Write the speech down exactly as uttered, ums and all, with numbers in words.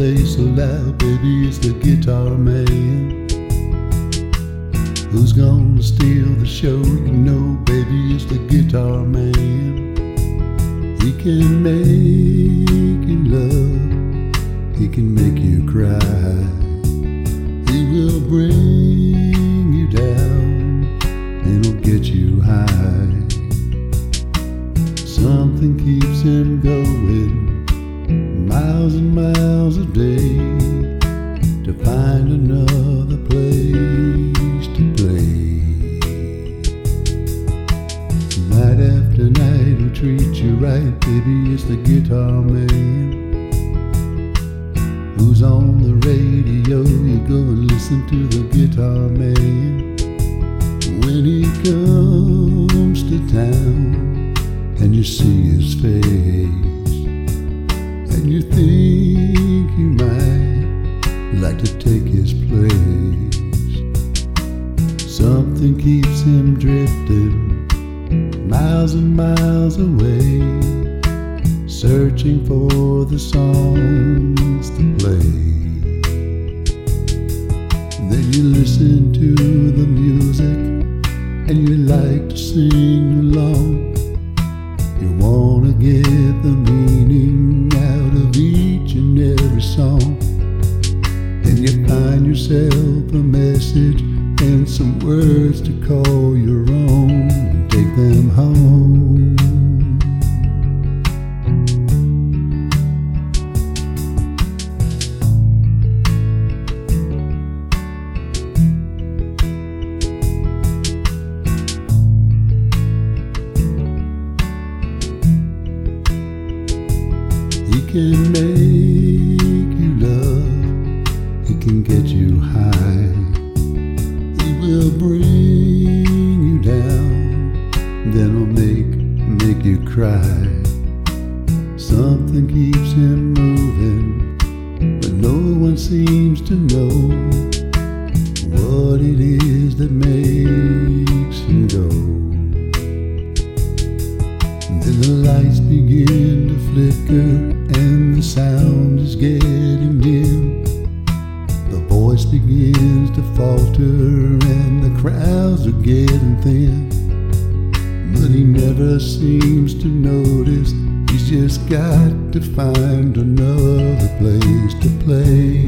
plays so loud, baby, it's the guitar man. Who's gonna steal the show? You know, baby, it's the guitar man. He can make you love, he can make you cry. He will bring you down and he'll get you high. Something keeps him going miles and miles a day to find another place to play. Night after night he'll treat you right, baby, it's the guitar man. Who's on the radio? You go and listen to the guitar man. When he comes to town and you see his face, and you think you might like to take his place, something keeps him drifting miles and miles away, searching for the songs to play. Then you listen to the music and you like to sing along. You wanna get the meaning out of each and every song. Then you find yourself a message and some words to call your own and take them home. He can make you love, he can get you high. He will bring you down, then he'll make, make you cry. Something keeps him moving, but no one seems to know what it is that makes him go. Then the lights begin to flicker and the sound is getting dim. The voice begins to falter and the crowds are getting thin. But he never seems to notice, he's just got to find another place to play.